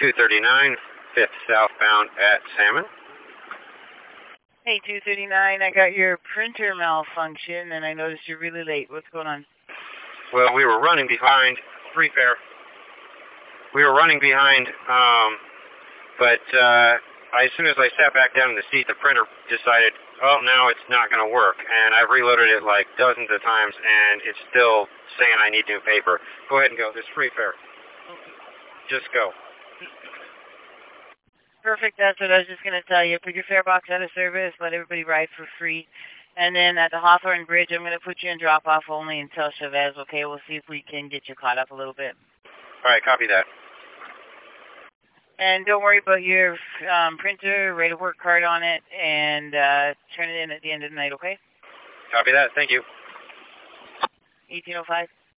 239, 5th southbound at Salmon. Hey, 239, I got your printer malfunction, and I noticed you're really late. What's going on? Well, we were running behind, free fare. We were running behind, but as soon as I sat back down in the seat, the printer decided, oh, now it's not going to work. And I've reloaded it like dozens of times, and it's still saying I need new paper. Go ahead and go. There's free fare. Just go. Perfect. That's what I was just going to tell you. Put your fare box out of service. Let everybody ride for free. And then at the Hawthorne Bridge, I'm going to put you in drop-off only until Chavez, okay? We'll see if we can get you caught up a little bit. All right, copy that. And don't worry about your printer, rate-of-work card on it, and turn it in at the end of the night, okay? Copy that. Thank you. 1805.